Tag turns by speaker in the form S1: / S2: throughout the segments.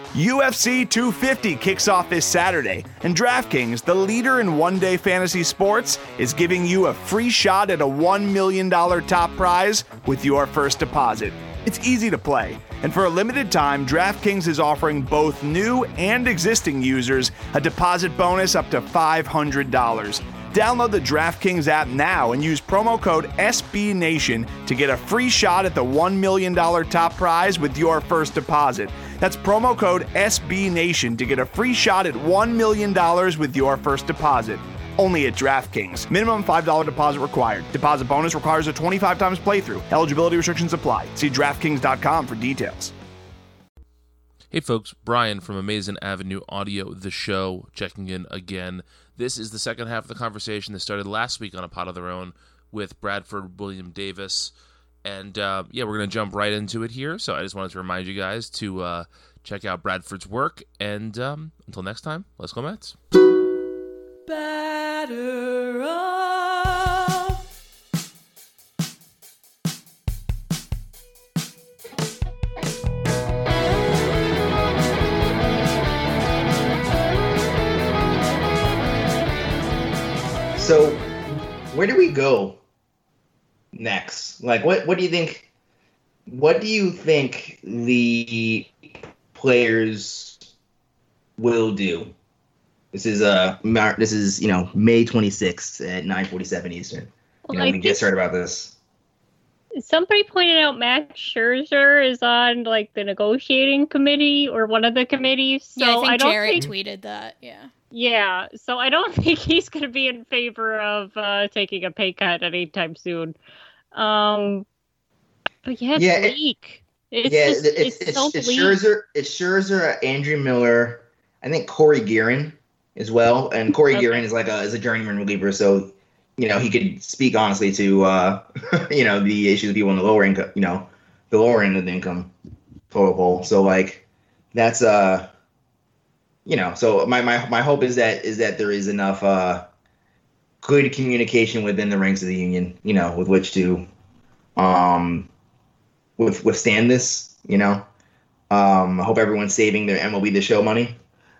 S1: UFC 250 kicks off this Saturday, and DraftKings, the leader in one-day fantasy sports, is giving you a free shot at a $1 million top prize with your first deposit. It's easy to play, and for a limited time, DraftKings is offering both new and existing users a deposit bonus up to $500. Download the DraftKings app now and use promo code SBNation to get a free shot at the $1 million top prize with your first deposit. That's promo code SBNation to get a free shot at $1 million with your first deposit. Only at DraftKings. Minimum $5 deposit required. Deposit bonus requires a 25 times playthrough. Eligibility restrictions apply. See DraftKings.com for details.
S2: Hey folks, Brian from Amazing Avenue Audio, the show, checking in again. This is the second half of the conversation that started last week on A Pod of Their Own with Bradford William Davis. And we're going to jump right into it here. So I just wanted to remind you guys to check out Bradford's work. And until next time, let's go Mets.
S3: Batter up.
S4: So, where do we go next? Like, what do you think? What do you think the players will do? This is May 26th at 9:47 Eastern. We can get started about this.
S5: Somebody pointed out Max Scherzer is on like the negotiating committee or one of the committees. So
S6: yeah, I think
S5: Jarrett
S6: tweeted that. Yeah.
S5: Yeah, so I don't think he's going to be in favor of taking a pay cut anytime soon. But yeah, it's bleak. It's so bleak.
S4: Scherzer, Andrew Miller, I think Corey Guerin as well, and Corey Guerin is is a journeyman reliever, so he could speak honestly to the issues of people in the lower income, the lower end of the income total poll. So that's so my hope is that there is enough good communication within the ranks of the union, with which to withstand this. I hope everyone's saving their MLB The Show money.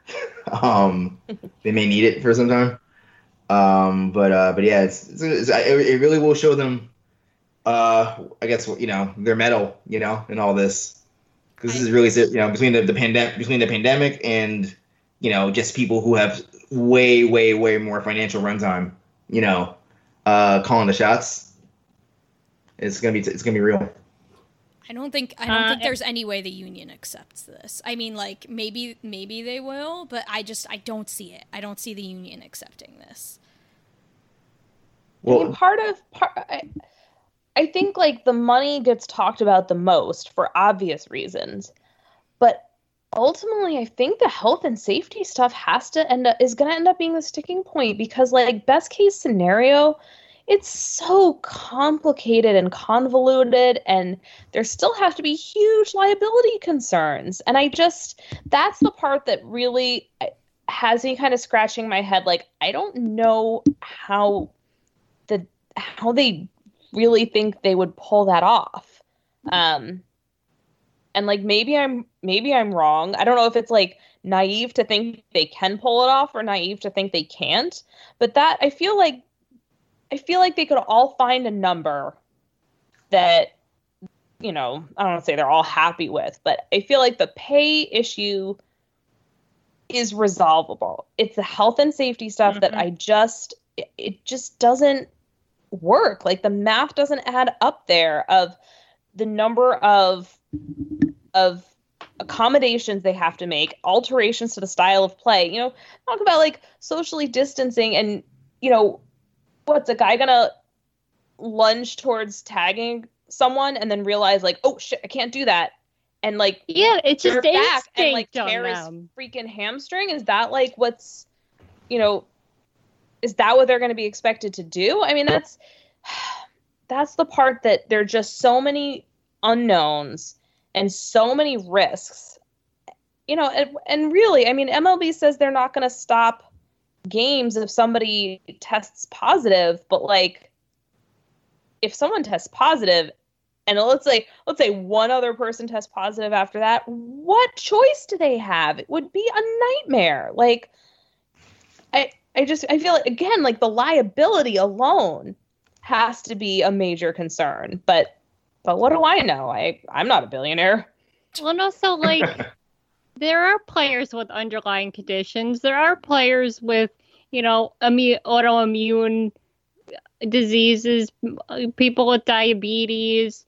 S4: They may need it for some time. But yeah, it really will show them, I guess, their mettle, in all this, because this is really, between the pandemic and, just people who have way, way, way more financial runtime, calling the shots. It's gonna be real.
S6: I don't think there's any way the union accepts this. I mean, maybe they will, but I don't see it. I don't see the union accepting this.
S7: Well, I think the money gets talked about the most for obvious reasons, but ultimately I think the health and safety stuff is going to end up being the sticking point, because best case scenario, it's so complicated and convoluted, and there still have to be huge liability concerns. And that's the part that really has me kind of scratching my head. I don't know how they really think they would pull that off. And maybe I'm wrong. I don't know if it's naive to think they can pull it off or naive to think they can't. But that I feel like they could all find a number that, I don't want to say they're all happy with, but I feel like the pay issue is resolvable. It's the health and safety stuff that it just doesn't work. The math doesn't add up there of the number of accommodations they have to make, alterations to the style of play. Talk about socially distancing and, what's a guy gonna lunge towards tagging someone and then realize oh shit, I can't do that, and
S5: it's just
S7: back and
S5: tear
S7: his freaking hamstring? Is that what's is that what they're going to be expected to do? I mean, that's the part that there are just so many unknowns and so many risks, and really, I mean, MLB says they're not going to stop games if somebody tests positive, but if someone tests positive, and let's say one other person tests positive after that, what choice do they have? It would be a nightmare. Like, I feel like, again, like the liability alone has to be a major concern. But what do I know? I'm not a billionaire.
S5: Well, and also, like, there are players with underlying conditions. There are players with, autoimmune diseases, people with diabetes.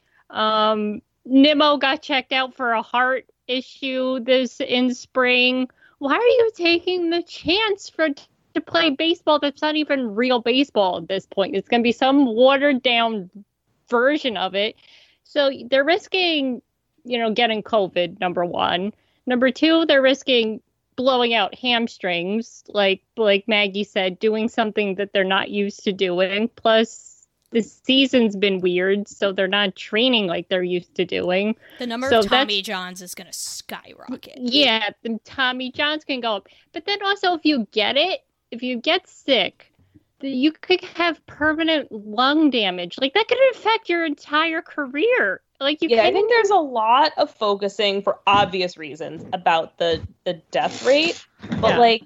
S5: Nimmo got checked out for a heart issue in spring. Why are you taking the chance to play baseball that's not even real baseball at this point? It's going to be some watered down version of it. So they're risking, getting COVID, number one. Number two, they're risking blowing out hamstrings, like Maggie said, doing something that they're not used to doing. Plus, the season's been weird, so they're not training like they're used to doing.
S6: The number of Tommy Johns is going to skyrocket.
S5: Yeah, the Tommy Johns can go up. But then also, if you get sick, you could have permanent lung damage. Like, that could affect your entire career. Like,
S7: I think there's a lot of focusing for obvious reasons about the death rate, but my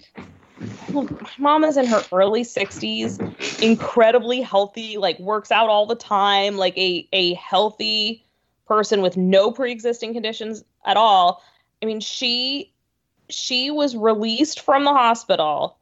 S7: mom is in her early 60s, incredibly healthy, like works out all the time, like a healthy person with no pre-existing conditions at all. I mean, she was released from the hospital.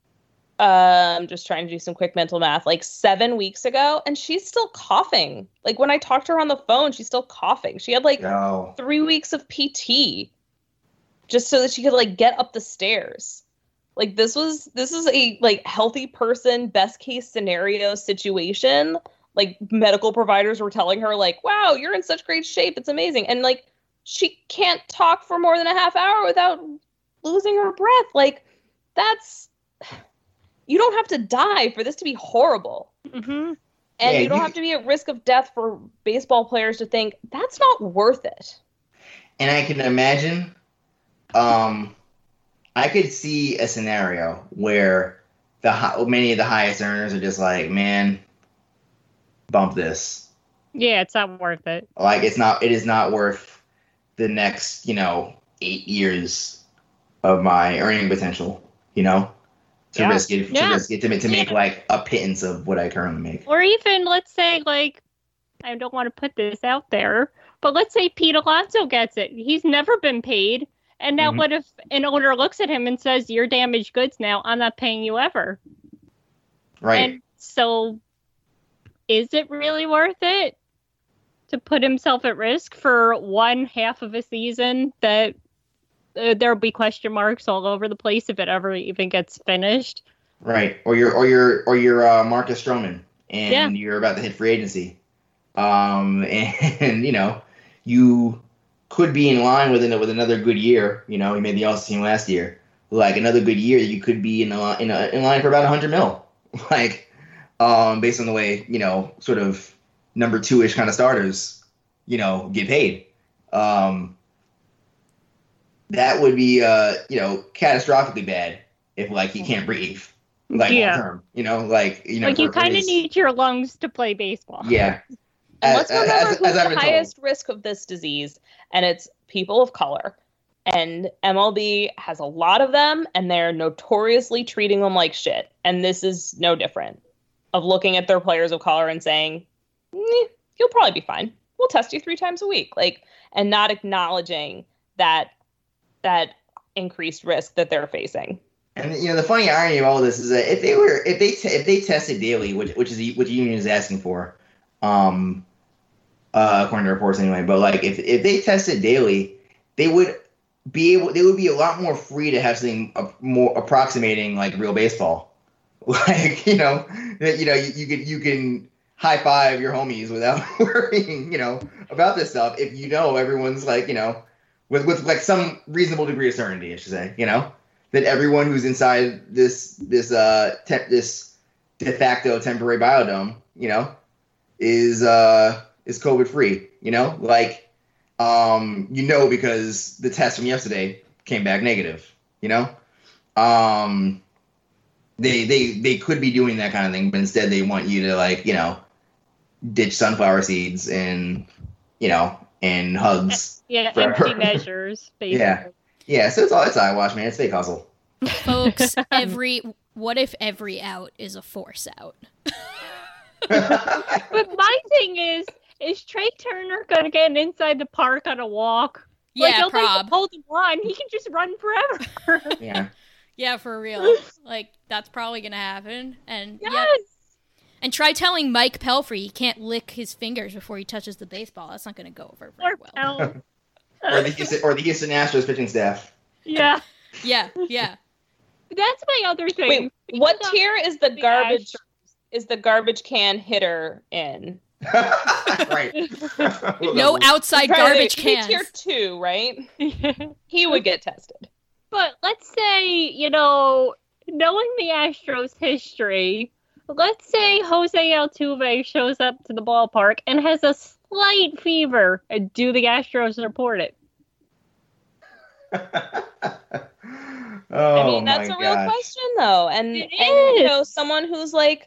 S7: I'm just trying to do some quick mental math, like 7 weeks ago, and she's still coughing. Like, when I talked to her on the phone, she's still coughing. She had 3 weeks of PT just so that she could get up the stairs. Like, this is a healthy person, best case scenario situation. Like, medical providers were telling her wow, you're in such great shape. It's amazing. And she can't talk for more than a half hour without losing her breath. That's... You don't have to die for this to be horrible.
S5: Mm-hmm.
S7: And you don't have to be at risk of death for baseball players to think, that's not worth it.
S4: And I can imagine, I could see a scenario where many of the highest earners are just like, man, bump this.
S5: Yeah, it's not worth it.
S4: It is not worth the next, 8 years of my earning potential, To risk it to make a pittance of what I currently make.
S5: Or even, let's say, I don't want to put this out there, but let's say Pete Alonso gets it. He's never been paid. And now what if an owner looks at him and says, you're damaged goods now, I'm not paying you ever.
S4: Right.
S5: And so is it really worth it to put himself at risk for one half of a season that there'll be question marks all over the place if it ever even gets finished?
S4: Right. Or you're Marcus Stroman and you're about to hit free agency. And you could be in line with another good year. He made the All-Star team last year. Another good year, you could be in line for about $100 million. Based on the way, sort of number 2-ish kind of starters, get paid. That would be, catastrophically bad if he can't breathe, long term. You
S5: kind of need your lungs to play baseball.
S7: Yeah. And let's remember who's the highest risk of this disease, and it's people of color. And MLB has a lot of them, and they're notoriously treating them like shit. And this is no different. Of looking at their players of color and saying, you'll probably be fine. We'll test you 3 times a week, and not acknowledging that increased risk that they're facing.
S4: And the funny irony of all this is that if they tested daily, which the union is asking for, according to reports anyway, but if they tested daily, they would be a lot more free to have something more approximating real baseball. You can high five your homies without worrying about this stuff if everyone's with some reasonable degree of certainty, I should say, that everyone who's inside this de facto temporary biodome, is COVID free, because the test from yesterday came back negative, they could be doing that kind of thing, but instead they want you to ditch sunflower seeds and and hugs.
S5: Yeah,
S4: for
S5: empty
S4: her.
S5: measures, basically.
S4: Yeah. So it's eyewash, man. It's fake hustle.
S6: Folks, what if every out is a force out?
S5: But my thing is Trey Turner gonna get inside the park on a walk?
S6: Yeah,
S5: he'll
S6: prob.
S5: hold him run. He can just run forever.
S4: Yeah.
S6: Yeah, for real. Like, that's probably gonna happen. And
S5: Yes.
S6: yep. And try telling Mike Pelfrey he can't lick his fingers before he touches the baseball. That's not gonna go over very
S5: Or
S6: well.
S5: Pell.
S4: Or the Houston Astros pitching staff.
S5: Yeah.
S6: Yeah.
S5: That's my other thing.
S7: Wait, what tier is the
S5: the
S7: garbage? Is the garbage can hitter in?
S4: Right.
S6: No outside garbage cans.
S7: Tier 2, right? He would get tested.
S5: But let's say, knowing the Astros history, let's say Jose Altuve shows up to the ballpark and has a slight fever. Do the Astros report it?
S7: I mean, that's a real question, though. And
S5: It
S7: and
S5: is.
S7: someone who's like,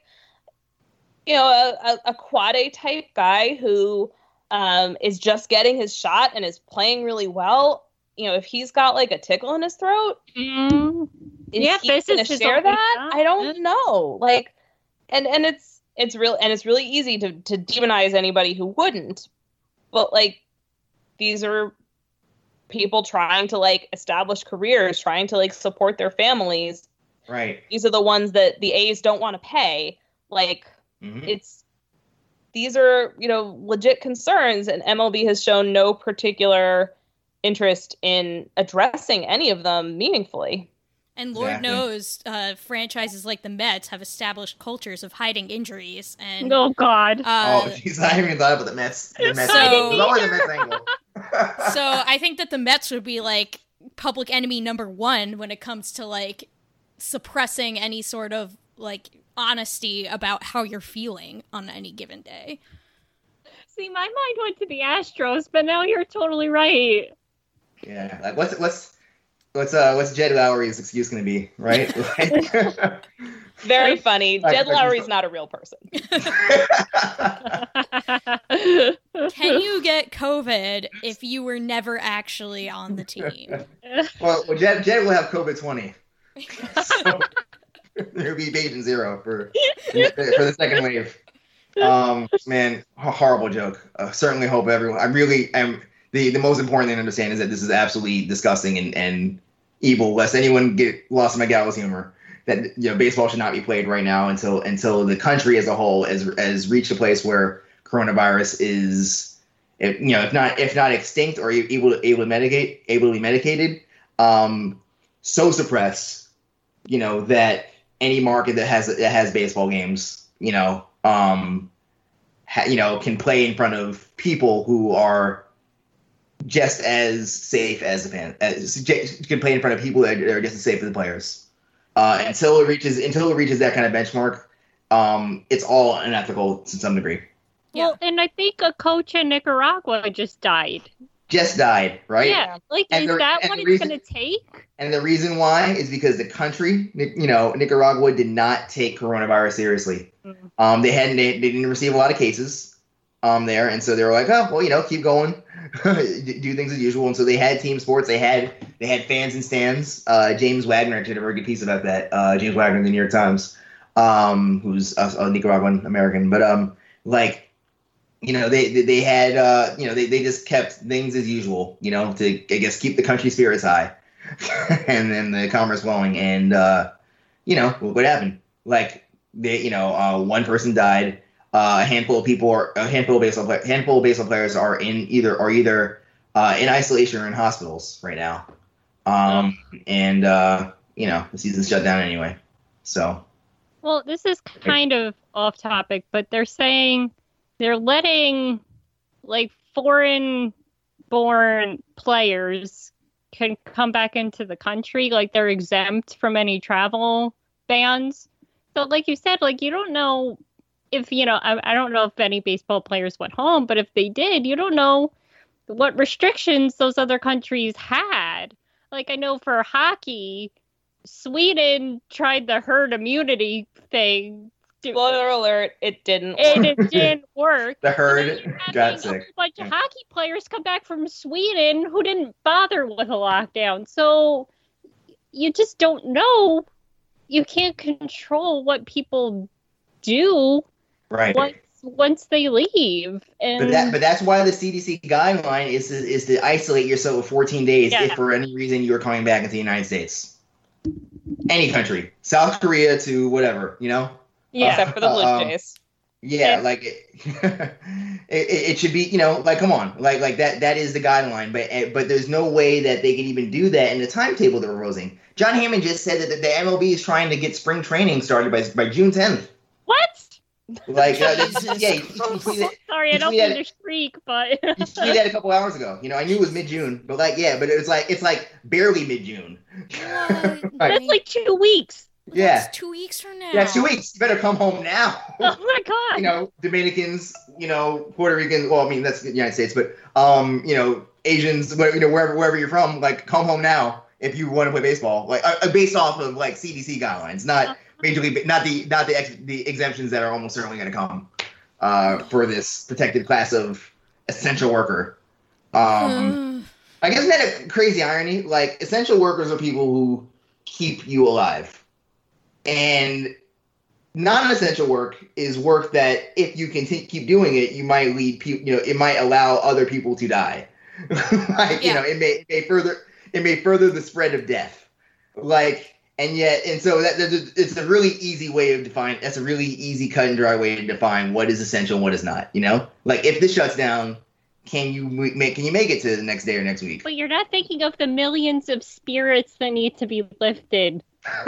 S7: a quad A type guy who is just getting his shot and is playing really well. If he's got like a tickle in his throat,
S5: Mm.
S7: is
S5: Yeah,
S7: he
S5: this
S7: gonna
S5: is his
S7: share
S5: only
S7: that?
S5: shot.
S7: I don't know. Like, and it's really easy to demonize anybody who wouldn't. But like, these are people trying to like establish careers, trying to like support their families.
S4: Right.
S7: These are the ones that the A's don't want to pay. Like,
S4: Mhm.
S7: these are, legit concerns, and MLB has shown no particular interest in addressing any of them meaningfully.
S6: And Lord
S4: Exactly.
S6: knows, franchises like the Mets have established cultures of hiding injuries. And
S5: Oh, God.
S4: Oh, jeez, I haven't even thought about the Mets. The Mets
S6: So-
S4: angle. There's always a Mets angle.
S6: so I think that the Mets would be like public enemy number one when it comes to like suppressing any sort of like honesty about how you're feeling on any given day.
S5: See, my mind went to the Astros, but now you're totally right.
S4: Yeah. Like, what's Jed Lowry's excuse going to be, right? Like-
S7: Very funny.
S4: Like,
S7: Jed Lowry's not a real person.
S6: Can you get COVID if you were never actually on the team?
S4: well, Jed will have COVID-20. So there'll be patient zero for the second wave. Man, horrible joke. Certainly hope everyone. I really am. The most important thing to understand is that this is absolutely disgusting and evil. Lest anyone get lost in my gallows humor. That baseball should not be played right now until the country as a whole has reached a place where coronavirus is, if not extinct or able to be medicated, so suppressed, that any market that has baseball games, can play in front of people who are just as safe as the fans, can play in front of people that are just as safe as the players. Until it reaches that kind of benchmark, it's all unethical to some degree.
S6: Yeah.
S5: Well, and I think a coach in Nicaragua just died.
S4: Just died, right?
S5: Yeah, like,
S4: And
S5: is
S4: the-
S5: that
S4: and
S5: what
S4: the
S5: it's
S4: reason-
S5: going to take?
S4: And the reason why is because the country, Nicaragua, did not take coronavirus seriously. They didn't receive a lot of cases there, and so they were like, oh, well, keep going, do things as usual. And so they had team sports, they had fans and stands. James Wagner did a very good piece about that. James Wagner in the New York Times, who's a Nicaraguan American, but they had they just kept things as usual, to I guess keep the country spirits high. And then the commerce flowing, and what happened? Like one person died. A handful of baseball players are either in isolation or in hospitals right now. And the season's shut down anyway. So.
S5: Well, this is kind of off topic, but they're saying they're letting like foreign-born players can come back into the country, like they're exempt from any travel bans. So like you said, like you don't know if, I don't know if any baseball players went home, but if they did, you don't know what restrictions those other countries had. Like I know for hockey, Sweden tried the herd immunity thing
S7: Spoiler alert, it didn't.
S5: It didn't work.
S4: The
S5: And
S4: herd
S5: then you're
S4: got
S5: having
S4: sick.
S5: A bunch of hockey players come back from Sweden who didn't bother with a lockdown. So you just don't know. You can't control what people do
S4: Right.
S5: once they leave. And
S4: But that's why the CDC guideline is to isolate yourself for 14 days
S5: Yeah.
S4: if for any reason you are coming back into the United States. Any country, South Korea to whatever, you know.
S7: Except for the Blue Jays.
S4: Yeah,
S5: Yeah.
S4: like it should be, you know, like come on, like that is the guideline, but there's no way that they can even do that in the timetable they're proposing. John Hammond just said that the MLB is trying to get spring training started by June 10th.
S5: what?
S4: Like,
S6: Jesus
S4: yeah,
S5: Sorry, I don't
S4: tweeted-
S5: mean to shriek, but
S4: he tweeted that a couple hours ago. You know, I knew it was mid-June, but like, yeah, but it's like barely mid-June.
S6: What?
S5: that's like 2 weeks.
S4: Yeah.
S6: That's 2 weeks from now.
S4: Yeah, 2 weeks. You better come home now.
S5: Oh my god.
S4: You know, Dominicans, you know, Puerto Ricans. Well, I mean that's the United States, but you know, Asians, you know, wherever you're from, like come home now if you want to play baseball. Like based off of like CDC guidelines, not Major League, not the exemptions that are almost certainly going to come for this protected class of essential worker. I guess isn't that a crazy irony? Like essential workers are people who keep you alive. And non-essential work is work that, if you keep doing it, you might lead people. You know, it might allow other people to die. Like you know, it may further the spread of death. Like and so it's a really easy way of define. That's a really easy cut and dry way to define what is essential and what is not. You know, like if this shuts down, can you make it to the next day or next week?
S5: But you're not thinking of the millions of spirits that need to be lifted.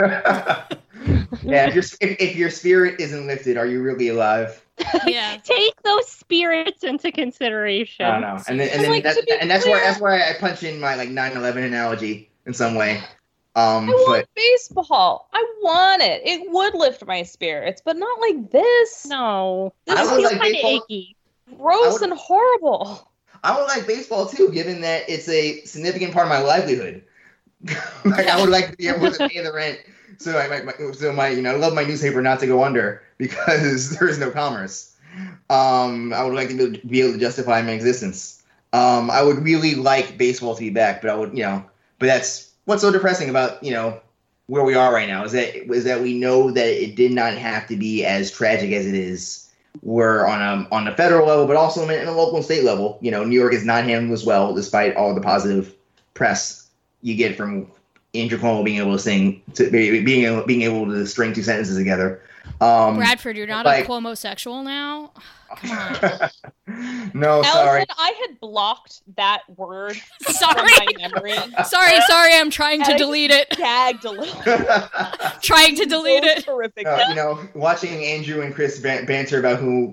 S4: Yeah, if your spirit isn't lifted, are you really alive?
S6: Yeah.
S5: Take those spirits into consideration.
S4: I don't know, and that's why I punch in my like 9/11 analogy in some way.
S7: I want baseball. I want it. It would lift my spirits, but not like this.
S5: No.
S7: This
S4: I
S7: is
S4: would
S5: feels
S4: like
S5: kind of
S4: baseball.
S5: icky.
S7: gross and horrible.
S4: I would like baseball too, given that it's a significant part of my livelihood. Like I would like to be able to pay the rent, so I love my newspaper not to go under because there is no commerce. I would like to be able to justify my existence. I would really like baseball to be back, but but that's what's so depressing about where we are right now is that we know that it did not have to be as tragic as it is. We're on a federal level, but also in a local and state level. New York is not handled as well, despite all the positive press you get from Andrew Cuomo being able to being able to string two sentences together.
S6: Bradford, you're not a Cuomo-sexual now? Come on.
S4: No, sorry.
S7: Allison, I had blocked that word
S6: Sorry.
S7: from my memory.
S6: Sorry, I'm trying to delete it.
S7: Gagged a little.
S6: Trying to delete it.
S7: Horrific.
S4: Watching Andrew and Chris banter about who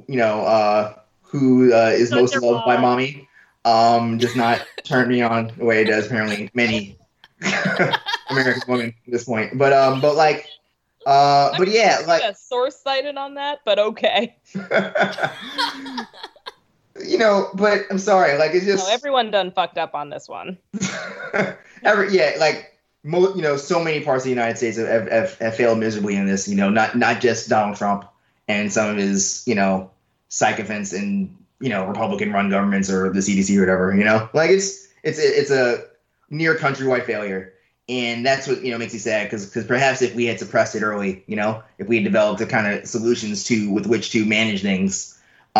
S4: is most loved by mommy, does not turn me on the way it does apparently many American women at this point. But yeah, like
S7: a source cited on that, but okay.
S4: But I'm sorry, like it's just
S7: everyone done fucked up on this one.
S4: So many parts of the United States have failed miserably in this. Not just Donald Trump and some of his sycophants and Republican-run governments or the CDC or whatever. Like it's a near countrywide failure. And that's what makes me sad because perhaps if we had suppressed it early, if we had developed the kind of solutions with which to manage things,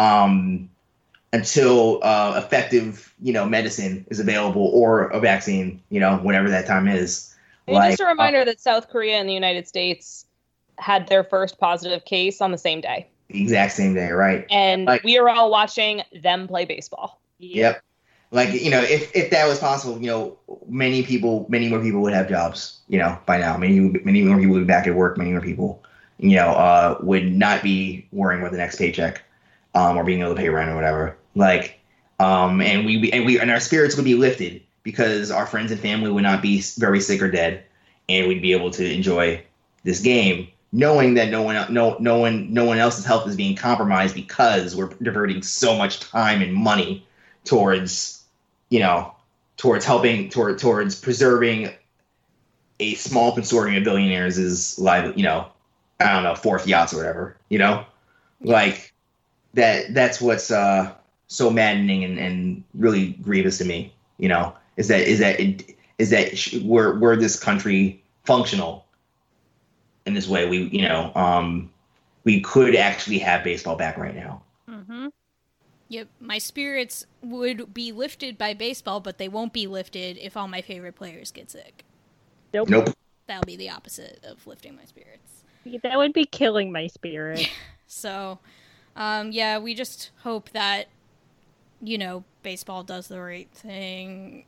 S4: until effective medicine is available or a vaccine, whenever that time is.
S7: And just a reminder that South Korea and the United States had their first positive case on the same day.
S4: The exact same day, right?
S7: And we are all watching them play baseball.
S4: Yep. Like, if that was possible, many more people would have jobs, by now. Many more people would be back at work. Many more people, would not be worrying about the next paycheck, or being able to pay rent or whatever. Like, and our spirits would be lifted because our friends and family would not be very sick or dead, and we'd be able to enjoy this game, knowing that no one else's health is being compromised because we're diverting so much time and money towards preserving a small consortium of billionaires' I don't know, fourth yachts or whatever, like that's what's so maddening and really grievous to me, is that we're this country functional in this way. We could actually have baseball back right now.
S6: Mm-hmm. Yep, my spirits would be lifted by baseball, but they won't be lifted if all my favorite players get sick.
S4: Nope.
S6: That'll be the opposite of lifting my spirits.
S5: That would be killing my spirit.
S6: So, we just hope that, baseball does the right thing.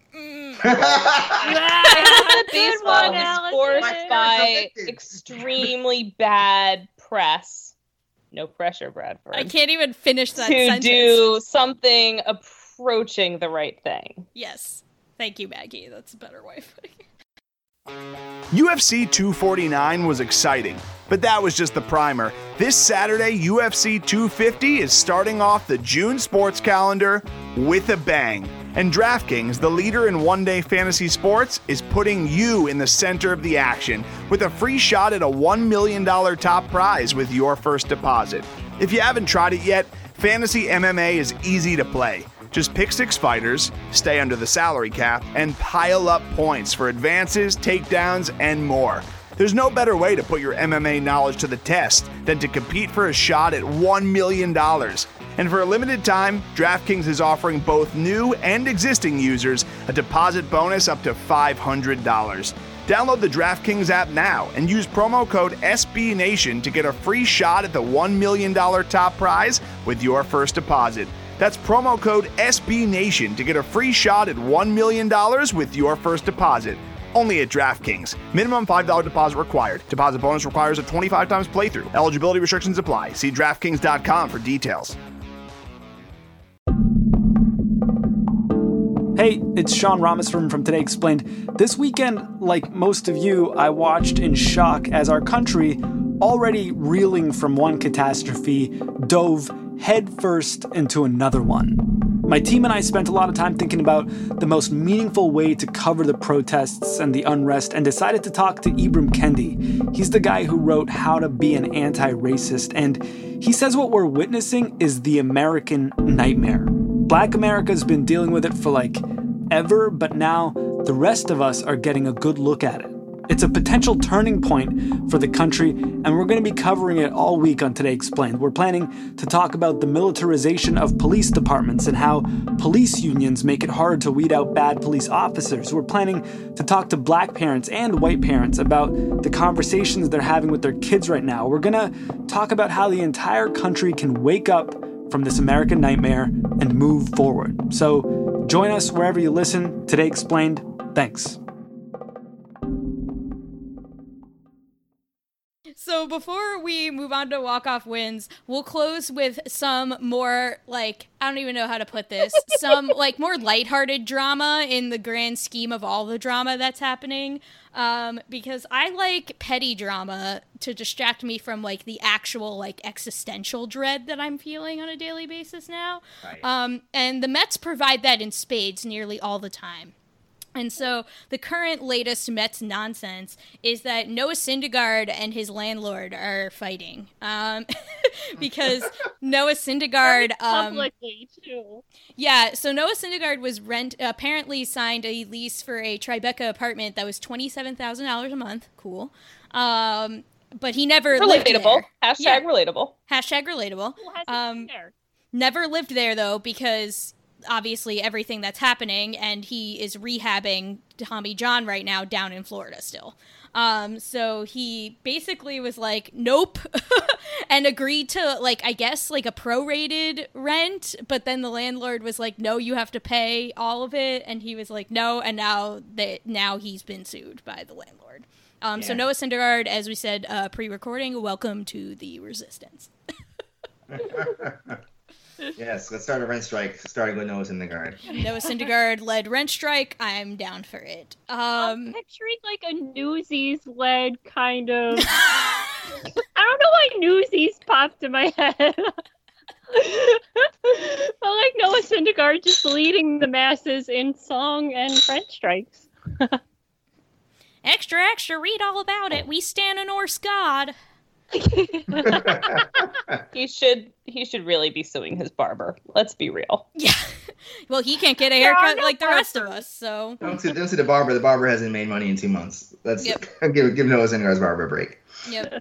S7: Baseball is forced by extremely bad press. No pressure, Bradford.
S6: I can't even finish that
S7: to
S6: sentence.
S7: do something approaching the right thing.
S6: Yes. Thank you, Maggie. That's a better way of putting it.
S1: UFC 249 was exciting, but that was just the primer. This Saturday, UFC 250 is starting off the June sports calendar with a bang. And DraftKings, the leader in one-day fantasy sports, is putting you in the center of the action with a free shot at a $1 million top prize with your first deposit. If you haven't tried it yet, Fantasy MMA is easy to play. Just pick 6 fighters, stay under the salary cap, and pile up points for advances, takedowns, and more. There's no better way to put your MMA knowledge to the test than to compete for a shot at $1 million. And for a limited time, DraftKings is offering both new and existing users a deposit bonus up to $500. Download the DraftKings app now and use promo code SBNation to get a free shot at the $1 million top prize with your first deposit. That's promo code SBNation to get a free shot at $1 million with your first deposit. Only at DraftKings. Minimum $5 deposit required. Deposit bonus requires a 25 times playthrough. Eligibility restrictions apply. See DraftKings.com for details.
S8: Hey, it's Sean Rameswaram from Today Explained. This weekend, like most of you, I watched in shock as our country, already reeling from one catastrophe, dove headfirst into another one. My team and I spent a lot of time thinking about the most meaningful way to cover the protests and the unrest and decided to talk to Ibram Kendi. He's the guy who wrote How to Be an Anti-Racist, and he says what we're witnessing is the American nightmare. Black America's been dealing with it for ever, but now the rest of us are getting a good look at it. It's a potential turning point for the country, and we're going to be covering it all week on Today Explained. We're planning to talk about the militarization of police departments and how police unions make it hard to weed out bad police officers. We're planning to talk to black parents and white parents about the conversations they're having with their kids right now. We're going to talk about how the entire country can wake up from this American nightmare and move forward. So join us wherever you listen. Today Explained. Thanks.
S6: So before we move on to walk-off wins, we'll close with some more, I don't even know how to put this, some, more lighthearted drama in the grand scheme of all the drama that's happening, because I like petty drama to distract me from, the actual, existential dread that I'm feeling on a daily basis now. Right. And the Mets provide that in spades nearly all the time. And so the current latest Mets nonsense is that Noah Syndergaard and his landlord are fighting. Because Noah Syndergaard...
S5: publicly, too.
S6: Yeah, so Noah Syndergaard was apparently signed a lease for a Tribeca apartment that was $27,000 a month. Cool. But he never lived there.
S7: Hashtag relatable.
S6: Hashtag relatable. Never lived there, though, because... obviously everything that's happening, and he is rehabbing Tommy John right now down in Florida still. So he basically was like, nope, and agreed to, I guess, a prorated rent, but then the landlord was like, no, you have to pay all of it, and he was like, no, and now he's been sued by the landlord. So Noah Syndergaard, as we said pre-recording, welcome to the resistance.
S4: Yes, let's start a rent strike, starting with Noah Syndergaard.
S6: Noah Syndergaard-led rent strike. I'm down for it.
S5: I'm picturing a Newsies-led kind of... I don't know why Newsies popped in my head. But Noah Syndergaard just leading the masses in song and rent strikes.
S6: Extra, extra, read all about it. We stand a Norse god.
S7: He should really be suing his barber. Let's be real.
S6: Yeah. Well, he can't get a haircut like the rest of us, so.
S4: Don't see the barber. The barber hasn't made money in 2 months. Let's give Noah Syndergaard's barber a break.
S6: Yep.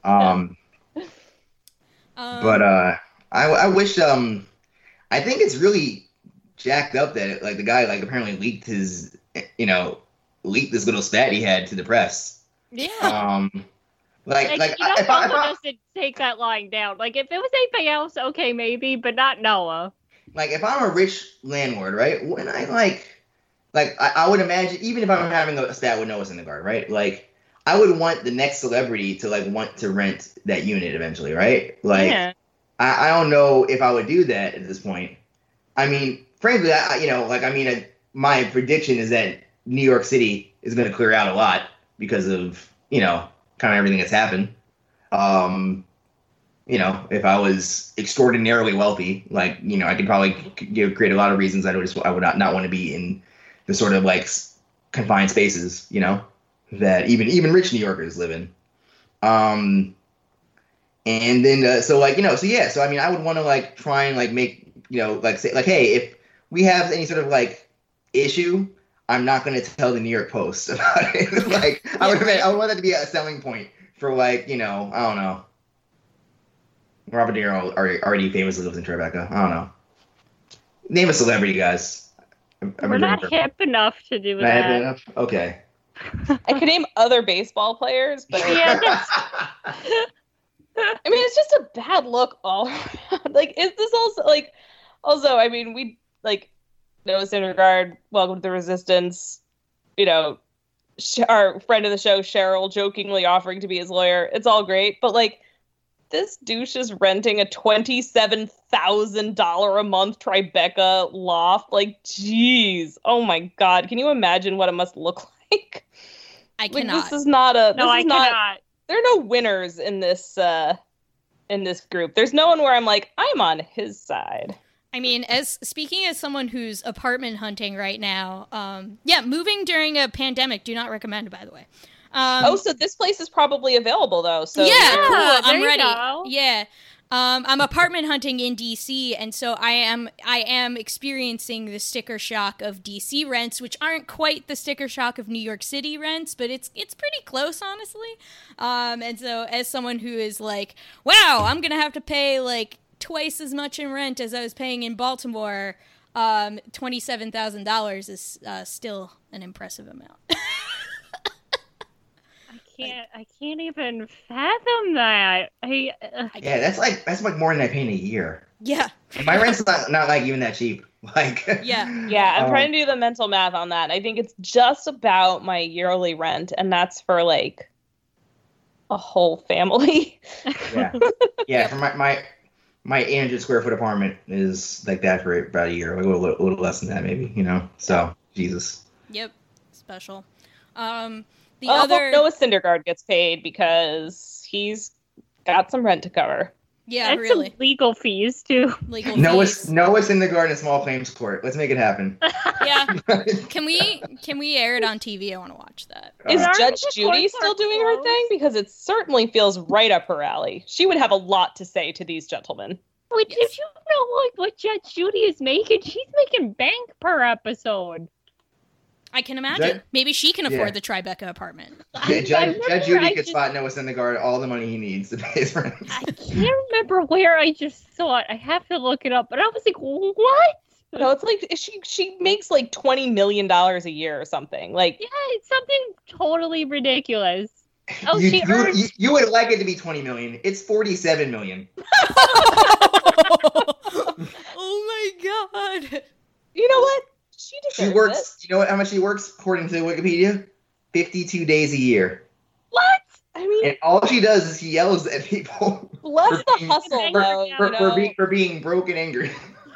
S4: But I wish I think it's really jacked up that like the guy like apparently leaked this little stat he had to the press.
S5: Yeah.
S4: Like
S5: if I doesn't take that lying down. Like if it was anything else, okay, maybe, but not Noah.
S4: Like if I'm a rich landlord, right? When I I would imagine even if I'm having a spat with Noah Syndergaard, right? Like I would want the next celebrity to like want to rent that unit eventually, right? Like
S5: Yeah.
S4: I don't know if I would do that at this point. I mean, frankly, my prediction is that New York City is going to clear out a lot because of kind of everything that's happened. If I was extraordinarily wealthy, like, I could probably create a lot of reasons I would not want to be in the sort of like confined spaces, that even rich New Yorkers live in. And then, so I would want to like try and like make, say like, hey, if we have any sort of like issue, I'm not going to tell the New York Post about it. Like, I would want that to be a selling point for like, I don't know. Robert De Niro already famously lives in Tribeca. I don't know. Name a celebrity, guys.
S5: We're not hip enough to do
S4: not
S5: that.
S4: hip enough? Okay.
S7: I could name other baseball players, but
S5: Yeah, that's
S7: I mean, it's just a bad look all around. Like, is this also, I mean, we, like, Noah Syndergaard, welcome to the Resistance, our friend of the show, Cheryl, jokingly offering to be his lawyer. It's all great, but, like, this douche is renting a $27,000 a month Tribeca loft. Like, geez. Oh, my God. Can you imagine what it must look like?
S6: I cannot.
S7: This is not a...
S5: no, I cannot.
S7: There are no winners in this group. There's no one where I'm like, I'm on his side.
S6: I mean, speaking as someone who's apartment hunting right now, moving during a pandemic, do not recommend, by the way.
S7: So this place is probably available though. So
S6: yeah, cool.
S5: there
S6: I'm
S5: you
S6: ready.
S5: go.
S6: Yeah. I'm apartment hunting in DC, and so I am experiencing the sticker shock of DC rents, which aren't quite the sticker shock of New York City rents, but it's pretty close, honestly. And so as someone who is like, wow, I'm gonna have to pay like twice as much in rent as I was paying in Baltimore, $27,000 is still an impressive amount.
S5: I can't even fathom that.
S4: Yeah, that's like more than I pay in a year.
S6: Yeah.
S4: And my rent's not like even that cheap. Like
S6: Yeah.
S7: I'm trying to do the mental math on that. I think it's just about my yearly rent, and that's for like a whole family.
S4: Yeah. For my 800 square foot apartment is like that for about a year, like a little less than that maybe, So Jesus.
S6: Yep. Special.
S7: Noah Syndergaard gets paid because he's got some rent to cover.
S6: Yeah,
S5: and
S6: really.
S5: some legal fees too.
S6: Legal
S4: Noah
S6: fees.
S4: Syndergaard in small claims court. Let's make it happen.
S6: Yeah. Can we air it on TV? I want to watch that.
S7: Is
S5: Aren't
S7: Judge
S5: the
S7: Judy
S5: courts
S7: still
S5: are
S7: doing her
S5: closed?
S7: thing? Because it certainly feels right up her alley. She would have a lot to say to these gentlemen.
S5: Wait, did you know like what Judge Judy is making? She's making bank per episode.
S6: I can imagine. Maybe she can afford
S4: Yeah.
S6: the Tribeca apartment.
S4: Yeah, Judge Judy could
S5: just-
S4: spot Noah Syndergaard all the money he needs to pay his rent.
S5: I can't remember where I just saw it. I have to look it up. But I was like, what?
S7: No, it's like she makes like $20 million a year or something. Like,
S5: Yeah, it's something totally ridiculous. Oh,
S4: you,
S5: she earned.
S4: you would like it to be 20 million. It's 47 million.
S6: Oh my god.
S7: you know what? She
S4: She
S7: deserves
S4: works. You know how much she works according to Wikipedia? 52 days a year.
S7: it. What? I mean,
S4: And all she does is she yells at people
S7: bless the
S4: for-
S7: hustle,
S5: for-
S7: though.
S4: for being broke and angry.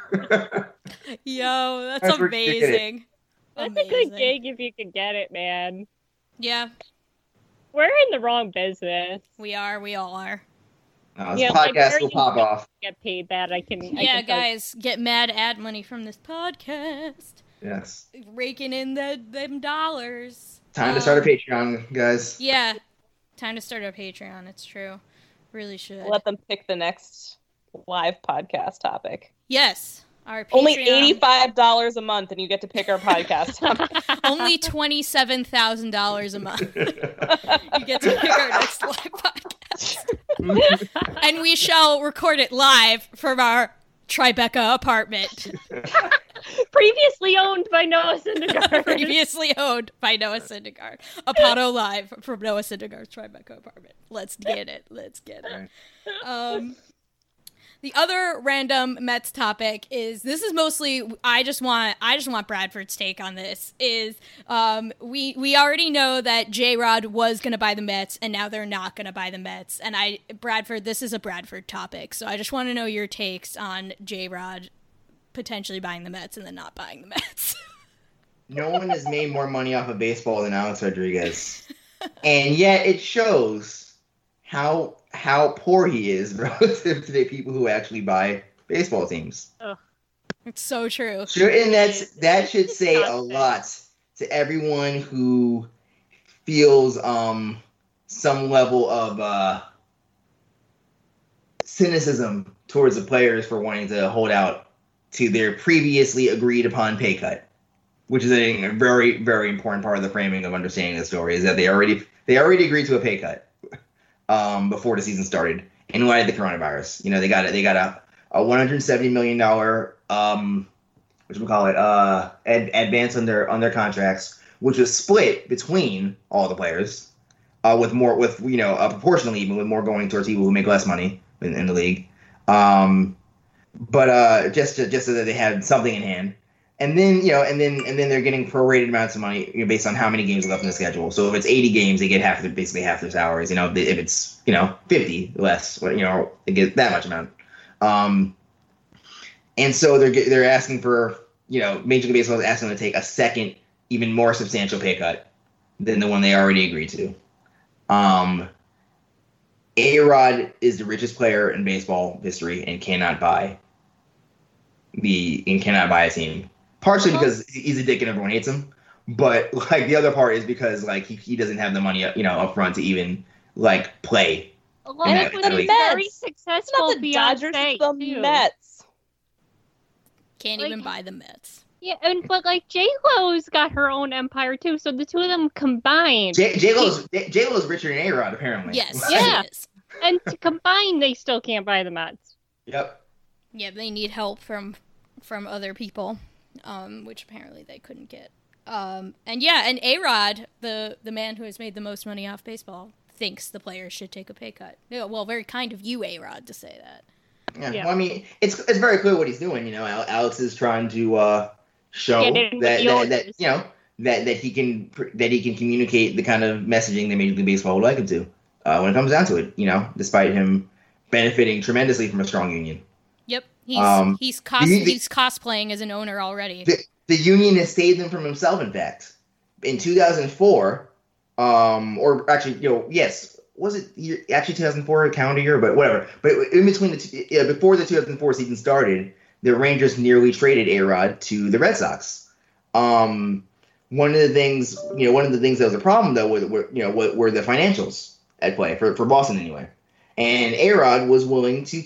S6: Yo, that's
S4: That's where you get it.
S6: amazing.
S5: That's a good gig if you could get it, man.
S6: Yeah,
S5: We're in the wrong business.
S6: we all are.
S4: This
S5: Yeah,
S4: podcast
S5: like,
S4: will pop off.
S5: Get paid that. I can.
S6: Yeah, guys, get mad ad money from this podcast.
S4: Yes.
S6: Raking in them dollars.
S4: Time to start a Patreon, guys.
S6: Yeah, time to start a Patreon. It's true. Really should.
S7: Let them pick the next live podcast topic.
S6: Yes. Our Patreon.
S7: Only $85 a month, and you get to pick our podcast topic.
S6: Only $27,000 a month. You get to pick our next live podcast. And we shall record it live from our Tribeca apartment.
S5: Previously owned by Noah Syndergaard.
S6: Previously owned by Noah Syndergaard. Apollo live from Noah Syndergaard's Tribeca apartment. Let's get it. The other random Mets topic is, this is mostly, I just want Bradford's take on this, is we already know that J-Rod was going to buy the Mets, and now they're not going to buy the Mets. And Bradford, this is a Bradford topic, so I just want to know your takes on J-Rod potentially buying the Mets and then not buying the Mets.
S4: No one has made more money off of baseball than Alex Rodriguez. And yet it shows how poor he is relative to the people who actually buy baseball teams.
S5: Ugh.
S6: It's so true.
S4: Sure, and that should say a lot to everyone who feels some level of cynicism towards the players for wanting to hold out to their previously agreed upon pay cut, which is a very, very important part of the framing of understanding the story, is that they already agreed to a pay cut before the season started in light of the coronavirus. You know, they got a $170 million advance on their contracts, which was split between all the players, proportionally even, with more going towards people who make less money in the league. But just so that they had something in hand. And then, and then they're getting prorated amounts of money, based on how many games are left in the schedule. So if it's 80 games, they get basically half their salaries. If it's 50 less, they get that much amount. And so they're asking for, Major League Baseball is asking them to take a second, even more substantial pay cut than the one they already agreed to. A-Rod is the richest player in baseball history and cannot buy a team. Partially because he's a dick and everyone hates him, but the other part is because he doesn't have the money up front to even play.
S5: Along with a very successful
S7: not the Dodgers, it's the Mets.
S6: Can't even buy the Mets.
S5: Yeah, but J-Lo's got her own empire too, so the two of them combined.
S4: J-Lo's richer than A-Rod, apparently.
S6: Yes,
S5: yeah.
S6: she is.
S5: And to combine, they still can't buy the Mets.
S4: Yep.
S6: Yeah, they need help from other people, which apparently they couldn't get. And A-Rod, the man who has made the most money off baseball, thinks the players should take a pay cut. Yeah, well, very kind of you, A-Rod, to say that.
S4: Yeah. Well, I mean, it's very clear what he's doing. Alex is trying to show that he can communicate the kind of messaging that Major League Baseball would like him to. When it comes down to it, despite him benefiting tremendously from a strong union.
S6: Yep, he's cosplaying as an owner already.
S4: The union has saved him from himself. In fact, in 2004, or actually, yes, was it actually 2004, a calendar year, but whatever. But in between before the 2004 season started, the Rangers nearly traded A-Rod to the Red Sox. One of the things that was a problem though were the financials at play for Boston anyway. And A-Rod was willing to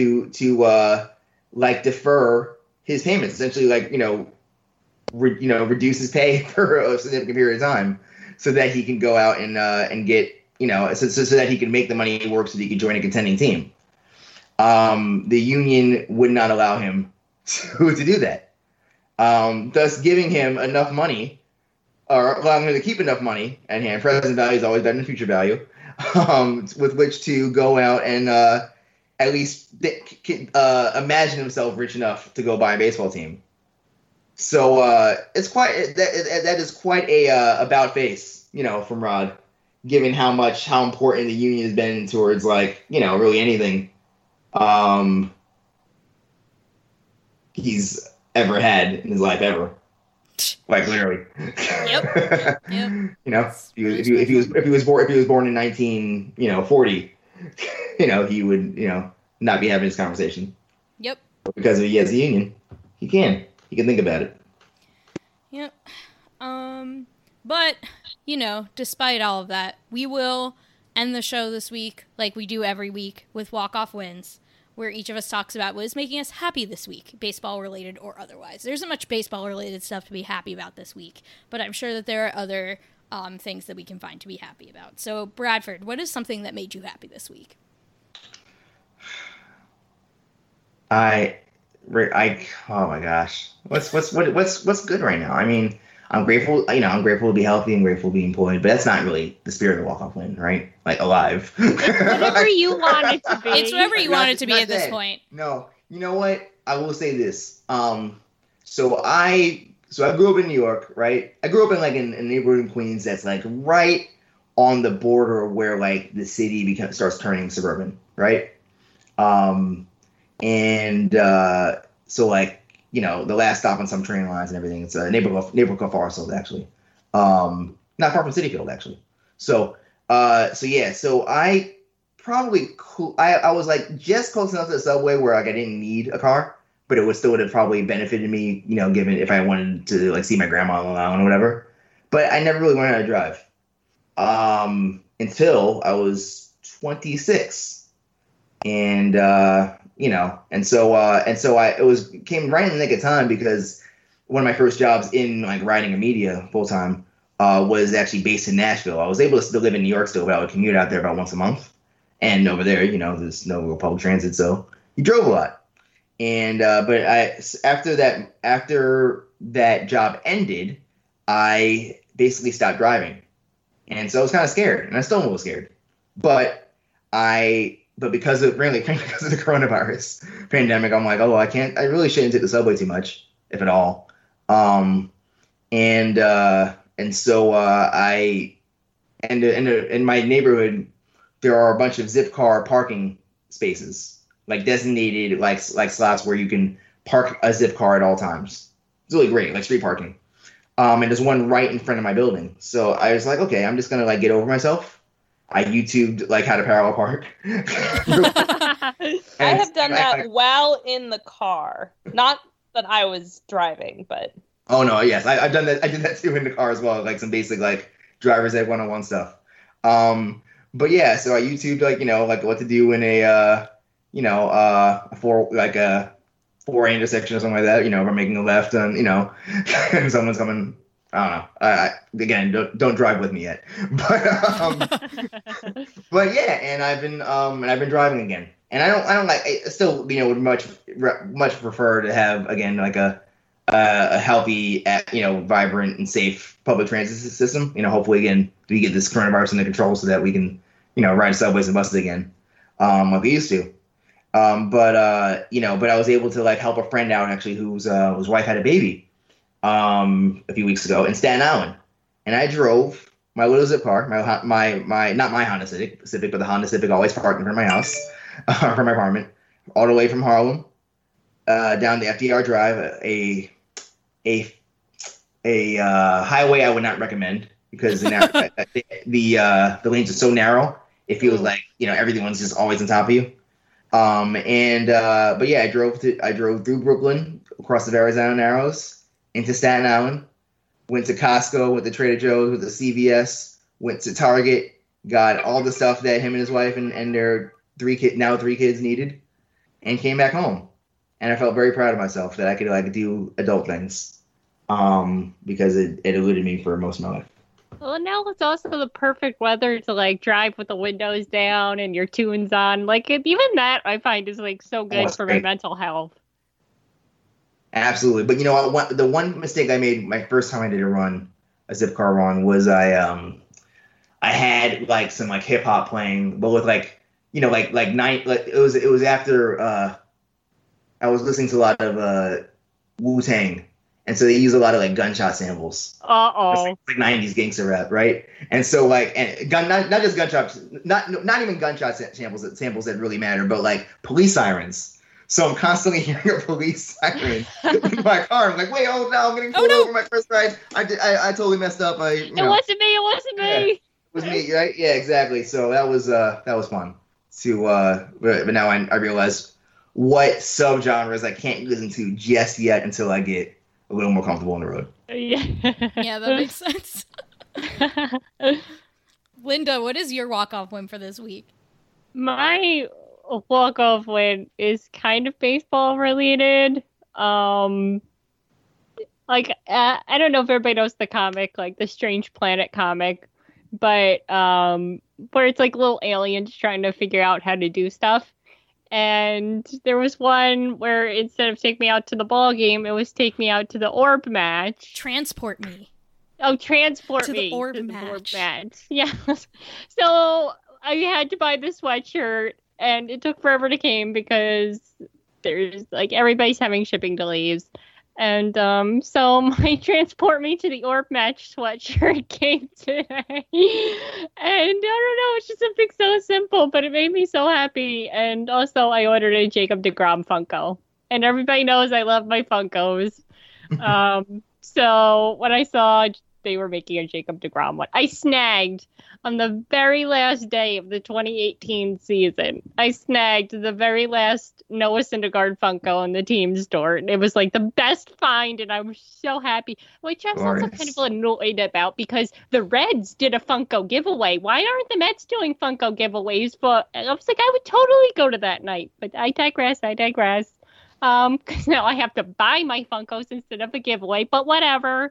S4: defer his payments, essentially reduce his pay for a significant period of time, so that he can go out and get so that he can make the money work, so that he can join a contending team. The union would not allow him to do that, thus giving him enough money, or allowing him to keep enough money at hand. Present value is always better than future value. With which to go out and at least imagine himself rich enough to go buy a baseball team. So it's that is quite a about face, from Rod, given how important the union has been towards really anything he's ever had in his life ever. Literally.
S6: Yep.
S4: If he was born in 1940, he would not be having this conversation.
S6: Yep.
S4: But because he has a union, he can think about it.
S6: Yep. But despite all of that, we will end the show this week like we do every week with walk-off wins, where each of us talks about what is making us happy this week, baseball-related or otherwise. There isn't much baseball-related stuff to be happy about this week, but I'm sure that there are other things that we can find to be happy about. So, Bradford, what is something that made you happy this week?
S4: Oh my gosh, what's good right now? I mean, I'm grateful. I'm grateful to be healthy and grateful to be employed, but that's not really the spirit of the walk-off win, right? Like alive.
S5: Whatever you want it to be.
S6: It's whatever you want it to be at this point.
S4: No, you know what? I will say this. So I grew up in New York, right? I grew up in like in a neighborhood in Queens that's like right on the border where like the city starts turning suburban, right? So like, the last stop on some train lines and everything, it's a neighborhood called Forest actually. Not far from City Field, actually. So I probably I was like just close enough to the subway where like I didn't need a car, but it would have probably benefited me, given if I wanted to like see my grandma alone or whatever. But I never really learned how to drive until I was 26, and it came right in the nick of time because one of my first jobs in like writing and media full time was actually based in Nashville. I was able to still live in New York still, but I would commute out there about once a month. And over there, there's no real public transit, so you drove a lot. And but after that job ended, I basically stopped driving, and so I was kind of scared, and I still am a little scared. But because of the coronavirus pandemic, I'm like, I really shouldn't take the subway too much, if at all. So in my neighborhood, there are a bunch of Zipcar parking spaces, like designated like slots where you can park a Zipcar at all times. It's really great, like street parking. And there's one right in front of my building. So I was like, okay, I'm just gonna like get over myself. I YouTubed like how to parallel park.
S7: I have done that while in the car. Not that I was driving, but.
S4: Oh no, yes, I've done that. I did that too in the car as well, like some basic like driver's ed 101 stuff. But yeah, so I YouTubed like what to do in a four intersection or something like that. If I'm making a left and and someone's coming. I don't know. Again, don't drive with me yet. But yeah, and I've been driving again, and I still would much prefer to have again like a healthy, vibrant and safe public transit system. Hopefully again we get this coronavirus under control so that we can ride subways and buses again, like we used to. But I was able to like help a friend out actually whose wife had a baby. A few weeks ago in Staten Island, and I drove my little Zipcar, my not my Honda Civic, but the Honda Civic always parked in front of my house, from my apartment, all the way from Harlem, down the FDR Drive, a highway I would not recommend because the lanes are so narrow. It feels like everyone's just always on top of you. But yeah, I drove through Brooklyn, across the Verrazano Narrows, into Staten Island, went to Costco, went to Trader Joe's, went to CVS, went to Target, got all the stuff that him and his wife and their three kids needed, and came back home. And I felt very proud of myself that I could like do adult things, because it eluded me for most of my life.
S5: Well, now it's also the perfect weather to like drive with the windows down and your tunes on. Like even that I find is like so good for my mental health.
S4: Absolutely. But the one mistake I made my first time I did a Zipcar run, was I had like some like hip hop playing, but with like it was after I was listening to a lot of Wu-Tang, and so they use a lot of like gunshot samples. Like 90s gangster rap, right? And so like not just gunshots, not even gunshot samples that really matter, but like police sirens. So I'm constantly hearing a police siren in my car. I'm like, wait, oh no, I'm getting pulled over my first ride. I totally messed up.
S5: It wasn't me.
S4: It was me, right? Yeah, exactly. So that was fun. But now I realize what subgenres I can't listen to just yet until I get a little more comfortable on the road.
S6: Yeah, that makes sense. Linda, what is your walk-off win for this week?
S5: My walk-off win is kind of baseball related. I don't know if everybody knows the comic, like the Strange Planet comic, but where it's like little aliens trying to figure out how to do stuff. And there was one where instead of take me out to the ball game, it was take me out to the orb match.
S6: Transport me.
S5: Oh, transport
S6: to
S5: me
S6: the orb
S5: to
S6: match.
S5: the orb match. Yeah. So I had to buy the sweatshirt, and it took forever to come because there's like everybody's having shipping delays. And so my transport me to the orb match sweatshirt came today. And I don't know, it's just something so simple, but it made me so happy. And also I ordered a Jacob deGrom Funko. And everybody knows I love my Funkos. So when I saw they were making a Jacob deGrom one, I snagged on the very last day of the 2018 season. I snagged the very last Noah Syndergaard Funko in the team store. And it was like the best find, and I was so happy. Which I was also kind of annoyed about because the Reds did a Funko giveaway. Why aren't the Mets doing Funko giveaways? But I was like, I would totally go to that night. But I digress. Because now I have to buy my Funkos instead of a giveaway, but whatever.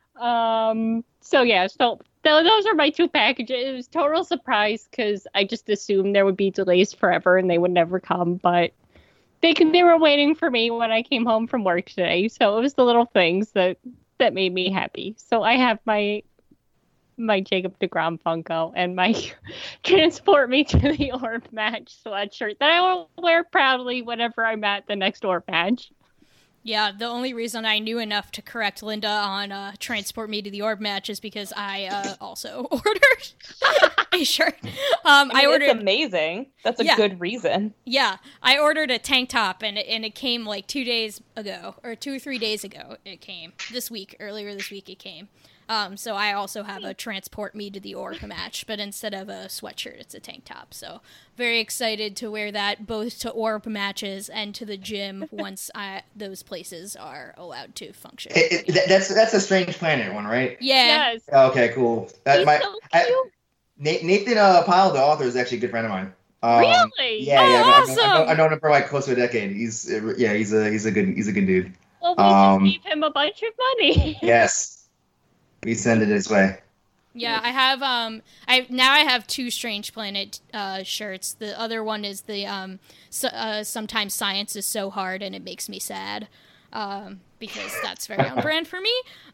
S5: So those are my two packages. It was total surprise because I just assumed there would be delays forever and they would never come, but they were waiting for me when I came home from work today. So it was the little things that made me happy. So I have my Jacob deGrom Funko and my transport me to the orb match sweatshirt that I will wear proudly whenever I'm at the next orb match.
S6: Yeah, the only reason I knew enough to correct Linda on transport me to the orb match is because I also ordered a shirt. I ordered.
S7: It's amazing. That's a good reason.
S6: Yeah, I ordered a tank top and it came like 2 days ago or 2 or 3 days ago. It came earlier this week. It came. So I also have a transport me to the orb match, but instead of a sweatshirt, it's a tank top. So very excited to wear that both to orb matches and to the gym once those places are allowed to function.
S4: That's a Strange Planet one, right?
S6: Yeah.
S5: Yes.
S4: Okay, cool.
S5: So cute.
S4: Nathan Pyle, the author, is actually a good friend of mine.
S5: Really?
S4: Yeah,
S6: awesome.
S4: I've known him for like close to a decade. He's a good dude.
S5: Well, we just gave him a bunch of money.
S4: Yes. We send it his way.
S6: Yeah, I have I have 2 Strange Planet shirts. The other one is the sometimes science is so hard and it makes me sad. Because that's very on brand for me.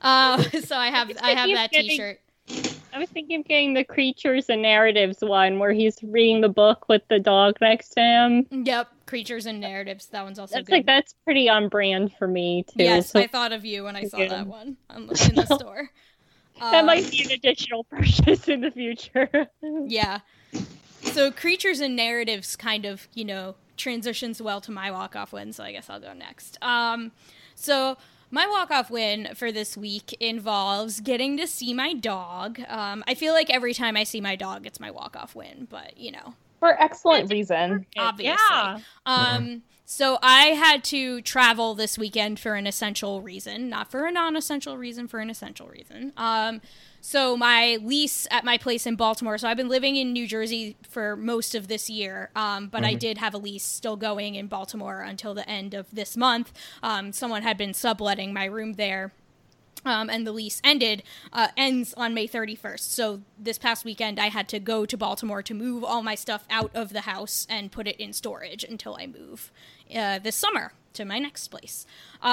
S6: So I have that t-shirt.
S5: I was thinking of getting the Creatures and Narratives one where he's reading the book with the dog next to him.
S6: Yep, Creatures and Narratives. That one's also good.
S5: That's pretty on brand for me too.
S6: Yes,
S5: so
S6: I thought of you when I saw that one in the store.
S5: That might be an additional purchase in the future.
S6: Yeah. So Creatures and Narratives kind of, transitions well to my walk-off win, so I guess I'll go next. So my walk-off win for this week involves getting to see my dog. I feel like every time I see my dog, it's my walk-off win, but,
S7: For excellent reason.
S6: Obviously.
S5: Yeah.
S6: So I had to travel this weekend for an essential reason, not for a non-essential reason, for an essential reason. So my lease at my place in Baltimore, so I've been living in New Jersey for most of this year, but I did have a lease still going in Baltimore until the end of this month. Someone had been subletting my room there. And the lease ends on May 31st. So this past weekend, I had to go to Baltimore to move all my stuff out of the house and put it in storage until I move this summer to my next place.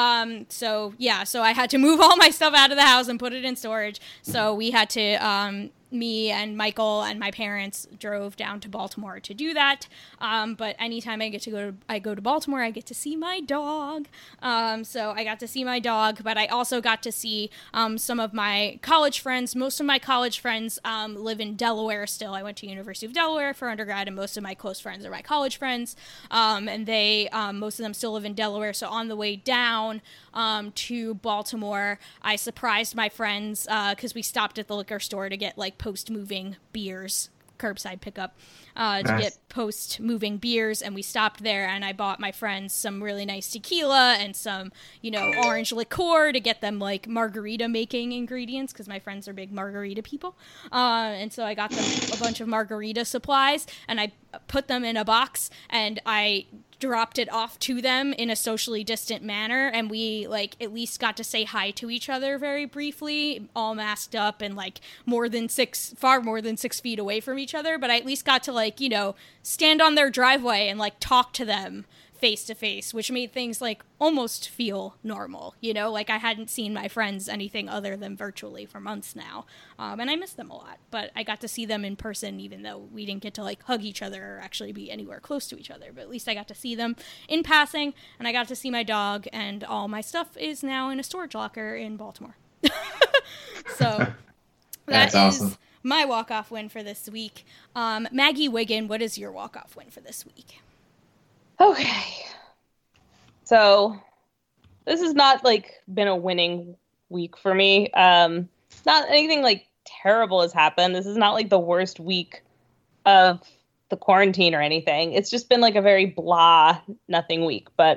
S6: So I had to move all my stuff out of the house and put it in storage. So we had to, me and Michael and my parents drove down to Baltimore to do that. But anytime I go to Baltimore, I get to see my dog. So I got to see my dog, but I also got to see some of my college friends. Most of my college friends live in Delaware still. I went to University of Delaware for undergrad, and most of my close friends are my college friends. And they, most of them still live in Delaware. So on the way down to Baltimore, I surprised my friends because we stopped at the liquor store to get like post-moving beers curbside pickup to get post-moving beers, and we stopped there, and I bought my friends some really nice tequila and some, orange liqueur to get them, like, margarita-making ingredients, because my friends are big margarita people. And so I got them a bunch of margarita supplies, and I put them in a box, and I dropped it off to them in a socially distant manner, and we, like, at least got to say hi to each other very briefly, all masked up and, like, far more than 6 feet away from each other, but I at least got to, like, stand on their driveway and, like, talk to them face to face, which made things, like, almost feel normal, like I hadn't seen my friends anything other than virtually for months now, and I miss them a lot, but I got to see them in person, even though we didn't get to, like, hug each other or actually be anywhere close to each other, but at least I got to see them in passing, and I got to see my dog, and all my stuff is now in a storage locker in Baltimore. So
S4: That's awesome.
S6: Is my walk-off win for this week. Maggie Wiggin, what is your walk-off win for this week?
S7: Okay. So this has not, like, been a winning week for me. Not anything, like, terrible has happened. This is not, like, the worst week of the quarantine or anything. It's just been, like, a very blah, nothing week. But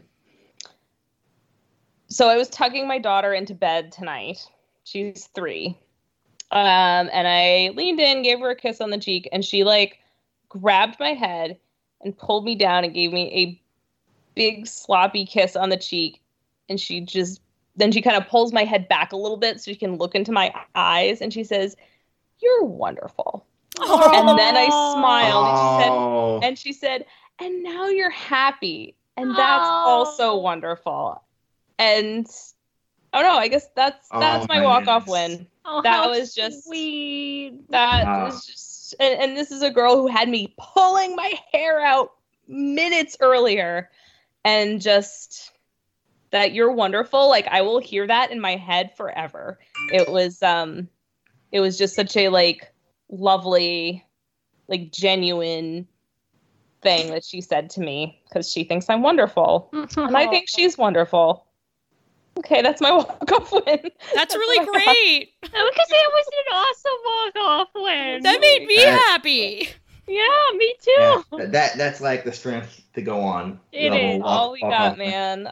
S7: so I was tugging my daughter into bed tonight. She's 3. And I leaned in, gave her a kiss on the cheek, and she, like, grabbed my head and pulled me down and gave me a big sloppy kiss on the cheek. And then she kind of pulls my head back a little bit so she can look into my eyes. And she says, "You're wonderful." Aww. And then I smiled and she said, "And now you're happy. And that's also wonderful." And oh no, I guess that's my walk-off win.
S5: Oh,
S7: that was just
S5: sweet.
S7: That was just. And this is a girl who had me pulling my hair out minutes earlier, and just that "you're wonderful." Like, I will hear that in my head forever. It was just such a, like, lovely, like, genuine thing that she said to me, because she thinks I'm wonderful, and I think she's wonderful. Okay, that's my walk-off win.
S6: That's really great.
S5: Because it was an awesome walk-off win.
S6: That made me happy.
S5: Yeah, me too.
S4: Yeah, that's like the strength to go on.
S5: It is
S7: all we got, man.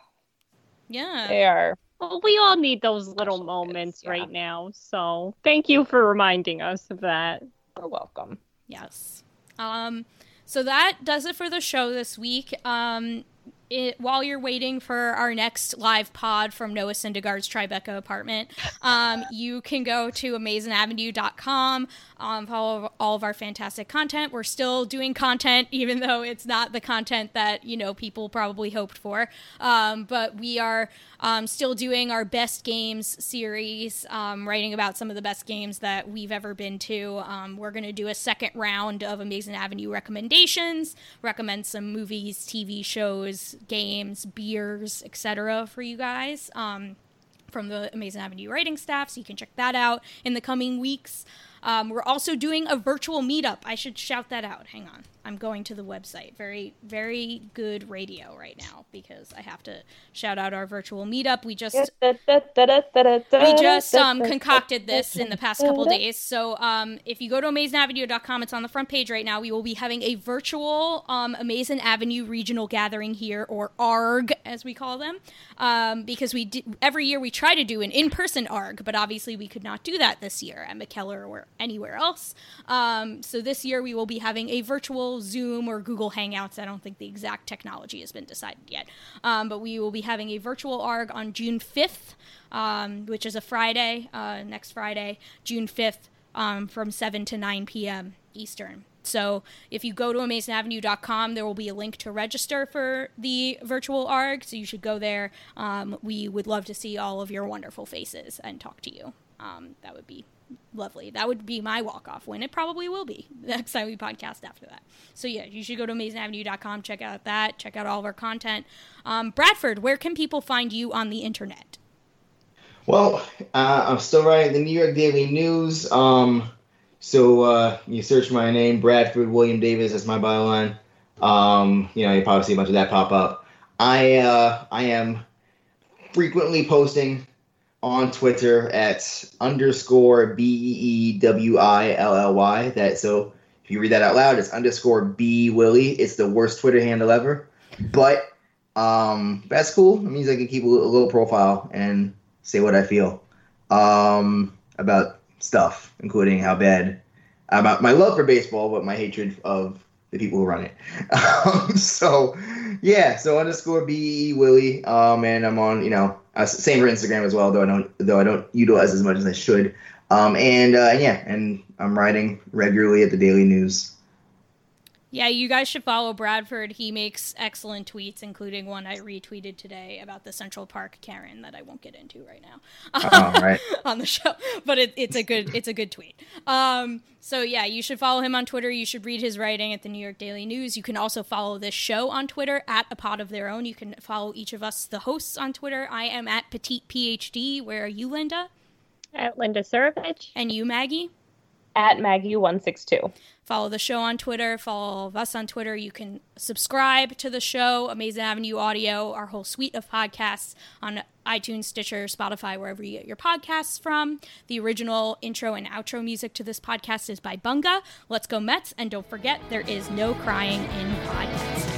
S6: Yeah.
S7: They are.
S5: Well, we all need those little moments right now. So thank you for reminding us of that.
S7: You're welcome.
S6: Yes. So that does it for the show this week. While you're waiting for our next live pod from Noah Syndergaard's Tribeca apartment, you can go to AmazingAvenue.com, follow all of our fantastic content. We're still doing content, even though it's not the content that, people probably hoped for. But we are still doing our best games series, writing about some of the best games that we've ever been to. We're going to do a second round of Amazing Avenue recommendations, recommend some movies, TV shows, games, beers, etc. for you guys from the Amazing Avenue writing staff, so you can check that out in the coming weeks. We're also doing a virtual meetup. I should shout that out. Hang on. I'm going to the website. Very, very good radio right now, because I have to shout out our virtual meetup. We just concocted this in the past couple days. So if you go to AmazingAvenue.com, it's on the front page right now. We will be having a virtual Amazing Avenue regional gathering here, or ARG as we call them, because every year we try to do an in-person ARG, but obviously we could not do that this year at McKellar or anywhere else. So this year we will be having a virtual Zoom or Google Hangouts. I don't think the exact technology has been decided yet. But we will be having a virtual ARG on June 5th, which is a Friday, next Friday, June 5th, from 7 to 9 p.m. Eastern. So if you go to AmazingAvenue.com, there will be a link to register for the virtual ARG, so you should go there. We would love to see all of your wonderful faces and talk to you. That would be lovely. That would be my walk-off win. It probably will be the next time we podcast after that. So yeah, you should go to AmazingAvenue.com, check out that, check out all of our content. Bradford, where can people find you on the internet?
S4: Well, I'm still writing the New York Daily News. So you search my name, Bradford William Davis, as my byline. You probably see a bunch of that pop up. I am frequently posting on Twitter at _BEEWILLY. So if you read that out loud, it's _BWilly. It's the worst Twitter handle ever. But that's cool. It means I can keep a little profile and say what I feel about stuff, including how bad about my love for baseball, but my hatred of the people who run it. So _BEWilly. And I'm on, same for Instagram as well, though I don't utilize as much as I should. And I'm writing regularly at the Daily News.
S6: Yeah, you guys should follow Bradford. He makes excellent tweets, including one I retweeted today about the Central Park Karen that I won't get into right now
S4: Right.
S6: on the show. But it's a good tweet. So yeah, you should follow him on Twitter. You should read his writing at the New York Daily News. You can also follow this show on Twitter at A Pod of Their Own. You can follow each of us, the hosts, on Twitter. I am at Petite PhD. Where are you, Linda?
S5: At Linda Surovich.
S6: And you, Maggie?
S7: At Maggie162.
S6: Follow the show on Twitter. Follow all of us on Twitter. You can subscribe to the show, Amazing Avenue Audio, our whole suite of podcasts on iTunes, Stitcher, Spotify, wherever you get your podcasts from. The original intro and outro music to this podcast is by Bunga. Let's go Mets, and don't forget, there is no crying in podcasting.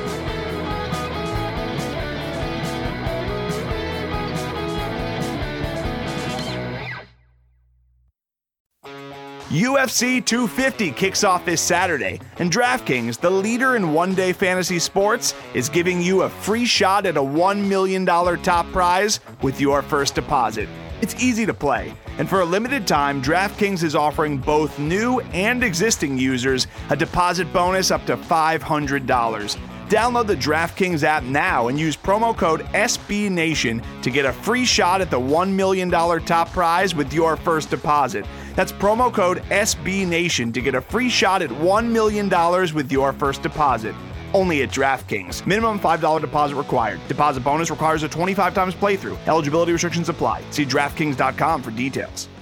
S1: UFC 250 kicks off this Saturday, and DraftKings, the leader in one-day fantasy sports, is giving you a free shot at a $1 million top prize with your first deposit. It's easy to play, and for a limited time, DraftKings is offering both new and existing users a deposit bonus up to $500. Download the DraftKings app now and use promo code SBNation to get a free shot at the $1 million top prize with your first deposit. That's promo code SBNation to get a free shot at $1 million with your first deposit. Only at DraftKings. Minimum $5 deposit required. Deposit bonus requires a 25 times playthrough. Eligibility restrictions apply. See DraftKings.com for details.